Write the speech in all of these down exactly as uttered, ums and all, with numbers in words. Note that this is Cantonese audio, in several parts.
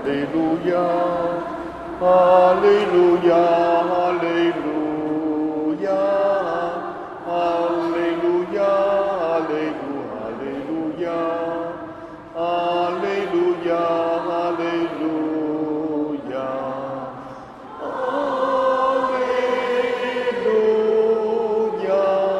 利路亞，哈利路亞，哈利路亞，哈利路亞，哈利路哈利路亞，哈利路亞，哈利路亞，哈利路亞，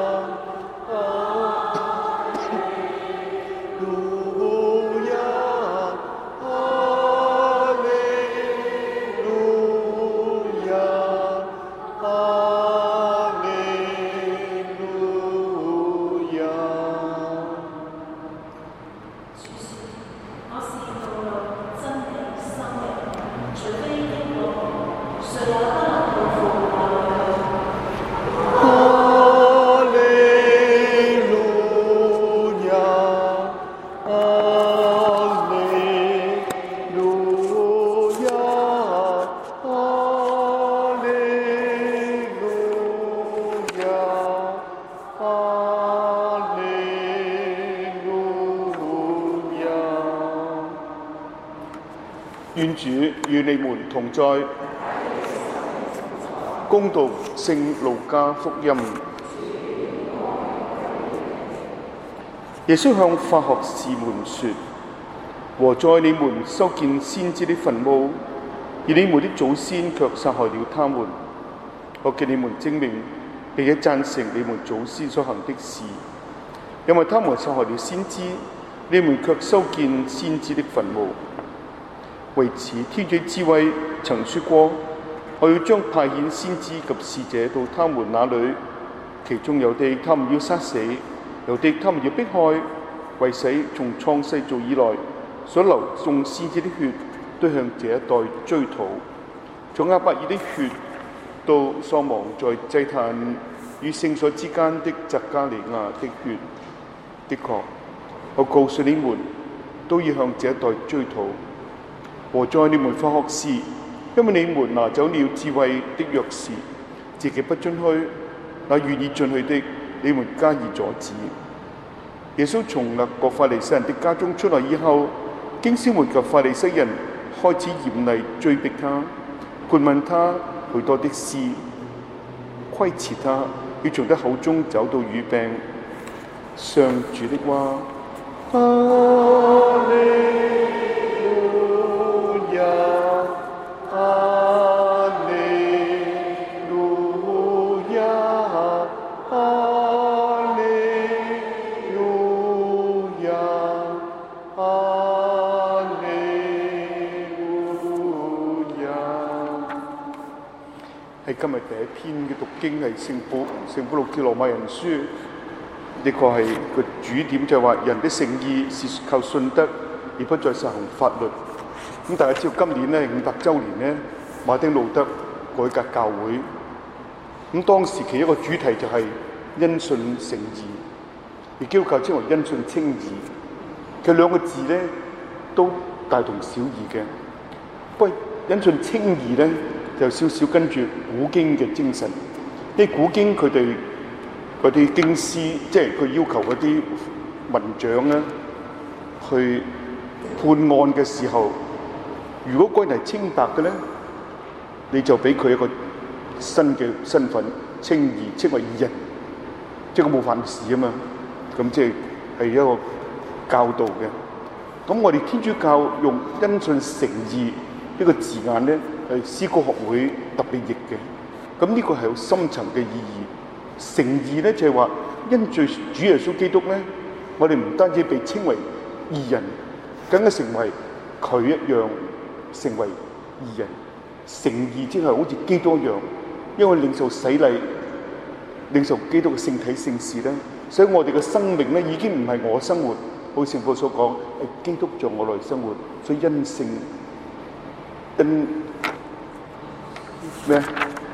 願主與你們同在。恭讀聖路加福音。耶穌向法學士們說：禍哉你們修建先知的墳墓，而你們的祖先卻殺害了他們。我叫你們證明並且贊成你們祖先所行的事，因為他們殺害了先知，你們卻修建先知的墳墓。為此，天主智慧曾說過：我要將派遣先知及使者到他們那裏，其中有的他們要殺死，有的他們要迫害，為使從創世造以來所流眾先知的血都向這一代追討。從亞伯爾的血到喪亡在祭壇與聖所之間的匝加利亞的血，的確，我告訴你們，都要向這一代追討。禍哉你們法學士，因為你們拿走了智慧的鑰匙，自己不進去，那願意進去的，你們加以阻止。耶穌從那個法利賽人的家中出來以後，經師們及法利賽人開始嚴厲追逼他，盤問他許多的事，窺伺他，要從他口中找到語病。上主的話。哈利係今日第一篇嘅讀經係聖保聖保祿致羅馬人書，呢個係個主點就係話人的誠意是靠信德，而不再實行法律。咁大家知道今年咧五百週年咧，馬丁路德改革教會。咁當時其一個主題就係因信誠義，而基督教稱為因信稱義。佢兩個字咧都大同小異嘅，不過因信稱義咧就少少跟住古經嘅精神。啲古經佢哋嗰啲經師，即係佢要求嗰啲文長咧去判案嘅時候，如果嗰人係清白嘅咧，你就俾佢一個新嘅身份，稱義，稱為義人，即係佢冇犯事啊嘛。咁即係係一個教導嘅。咁我哋天主教用因信誠義呢個字眼咧，係思高學會特別譯嘅。咁呢個係有深層嘅意義。誠義咧就係話，因住主耶穌基督咧，我哋唔單止被稱為義人，更加成為佢一樣成為義人。誠義即係好似基督一樣，因為領受洗禮、領受基督嘅聖體聖事咧，所以我哋嘅生命咧已經唔係我生活，好似聖保所講，係基督在我內生活，所以因聖因咩？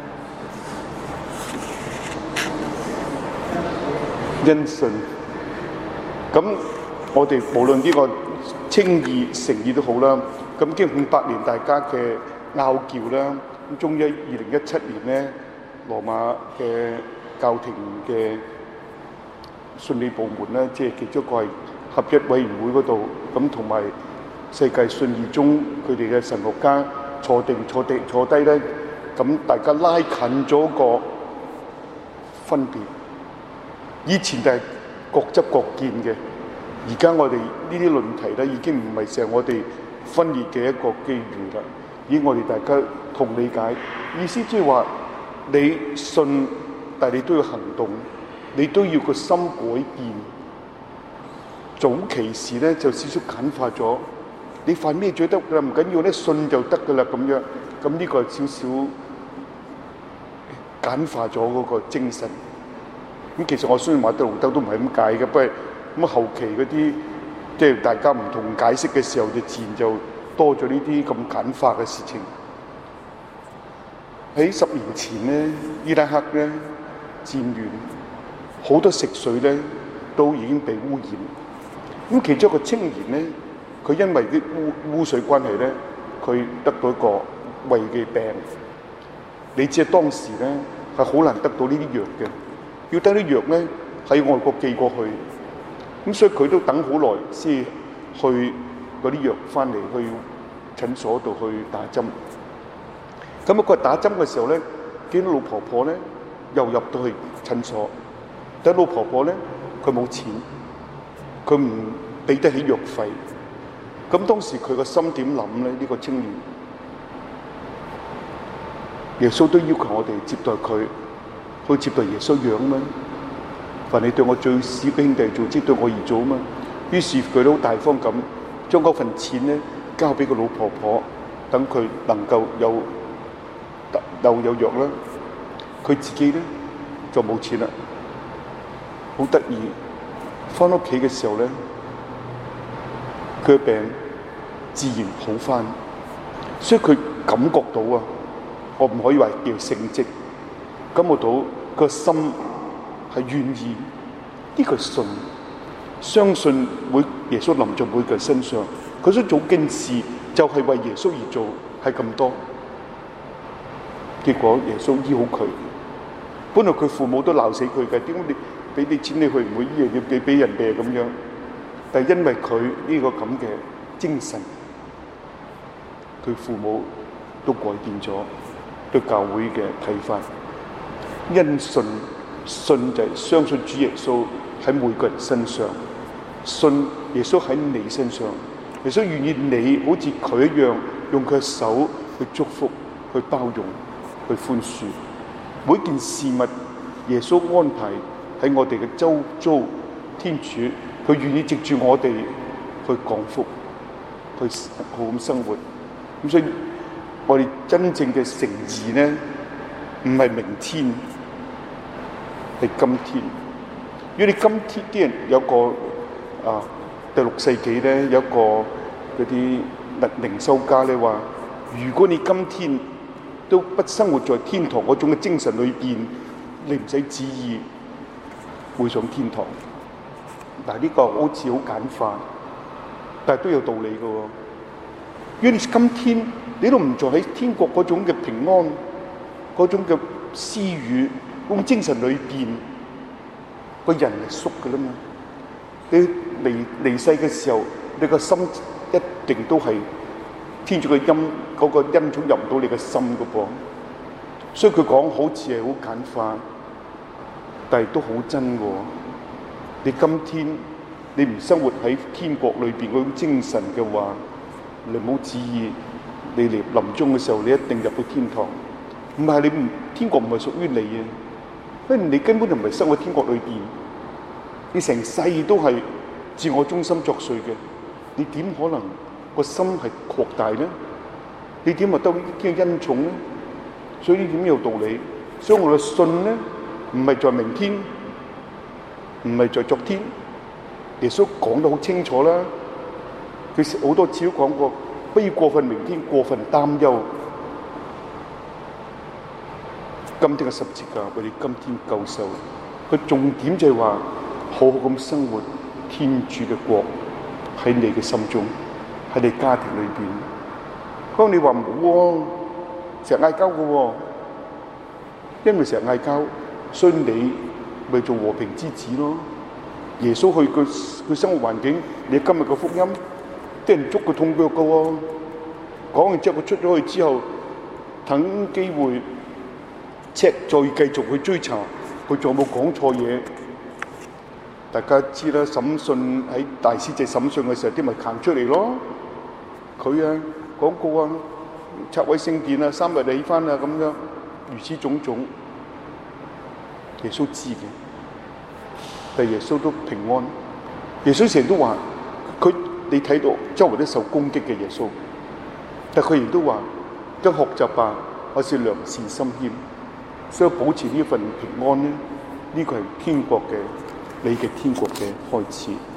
因信。咁我哋無論呢個稱義、誠義都好啦。咁經五百年大家嘅拗撬啦，咁終於二零一七年咧，羅馬嘅教廷嘅信理部門咧，即係其中一個係合一委員會嗰度，咁同埋世界信義中佢哋嘅神學家坐定坐定坐低咧，咁大家拉近咗個分別。以前就係各執各見嘅，而家我哋呢啲論題咧已經唔係成我哋分裂嘅一個機遇啦。以我哋大家同理解，意思即係話你信，但係你都要行動，你都要個心改變。早期時咧就少少簡化咗，你犯咩罪得㗎啦？唔緊要咧，信就得㗎啦咁樣。咁呢個係少少簡化咗嗰個精神。咁其實我相信馬丁路德都唔係咁解嘅，不過咁後期嗰啲即係大家唔同解釋嘅時候，就自然就多咗呢啲咁簡化嘅事情。喺十年前咧，伊拉克咧戰亂，好多食水咧都已經被污染。咁其中一個青年咧，佢因為啲污污水關係咧，佢得到一個胃嘅病。你知當時咧係好難得到呢啲藥嘅。要得啲藥咧喺外國寄過去，咁所以佢都等好耐先去嗰啲藥翻嚟去診所度去打針。咁啊，佢打針嘅時候咧，見到老婆婆咧又入到去診所，但老婆婆咧佢冇錢，佢唔俾得起藥費。咁當時佢個心點諗咧？呢個青年，耶穌都要求我哋接待佢。去接待耶穌樣嘛？凡你對我最小嘅兄弟做，即對我而做嘛。於是佢都好大方咁，將嗰份錢咧交俾個老婆婆，等佢能夠有又有藥啦。佢自己咧就冇錢啦，好得意。翻屋企嘅時候咧，佢嘅病自然好翻，所以佢感覺到啊，我唔可以話叫聖蹟。感覺到個心係願意，呢個信，相信每耶穌臨在每個人身上，佢想做件事就係為耶穌而做，係咁多。結果耶穌醫好佢，本來佢父母都鬧死佢嘅，點解你俾啲錢你去唔會醫人，要俾俾人哋咁樣？但係因為佢呢個咁嘅精神，佢父母都改變咗對教會嘅睇法。因信，信就係相信主耶穌喺每個人身上，信耶穌喺你身上，耶穌願意你好似佢一樣，用佢嘅手去祝福、去包容、去寬恕每件事物。耶穌安排喺我哋嘅周遭，天主佢願意藉住我哋去降福，去好咁生活。咁所以我哋真正嘅誠意咧，唔係明天。係今天，如果你今天啲人有個啊，第六世紀咧有一個嗰啲靈修家咧話，如果你今天都不生活在天堂嗰種嘅精神裏邊，你唔使旨意會上天堂。嗱，呢個好似好簡化，但係都有道理嘅喎。如果你今天你都唔在喺天國嗰種嘅平安、嗰種嘅私語。咁精神裏邊，個人係縮嘅啦嘛。你離離世嘅時候，你個心一定都係天主嘅恩，嗰、那個恩寵入唔到你嘅心嘅噃。所以佢講好似係好簡化，但係都好真嘅。你今天你唔生活喺天國裏邊嗰種精神嘅話，你唔好旨意你嚟臨終嘅時候，你一定入到天堂。唔係你唔天國唔係屬於你嘅。因為你根本就唔係生活喺天國裏邊，你成世都係自我中心作祟嘅，你點可能個心係擴大咧？你點話得呢啲恩寵咧？所以呢點有道理。所以我嘅信咧，唔係在明天，唔係在昨天。耶穌講得好清楚啦，佢好多次都講過，不要過分明天，過分擔憂。今天嘅十字架為你今天救贖，佢重點就係話好好咁生活天主嘅國喺你嘅心中，喺你家庭裏邊。當你話唔好喎，成日嗌交嘅喎，因為成日嗌交，所以你咪做和平之子咯。耶穌去佢佢生活環境，你今日嘅福音啲人捉佢痛腳噶喎。講完之後，佢出咗去之後，等機會 check 再繼續去追查，佢仲有冇講錯嘢？大家知啦，審訊喺大司祭審訊嘅時候，啲咪彈出嚟咯。佢啊講過啊，拆毀聖殿啊，三日就起翻啊，咁樣如此種種，耶穌知嘅，但耶穌都平安。耶穌成日都話，佢你睇到周圍都受攻擊嘅耶穌，但佢亦都話：跟學習吧，我是良善心謙，所以保持呢份平安咧，呢個係天國嘅。你嘅天國嘅開始。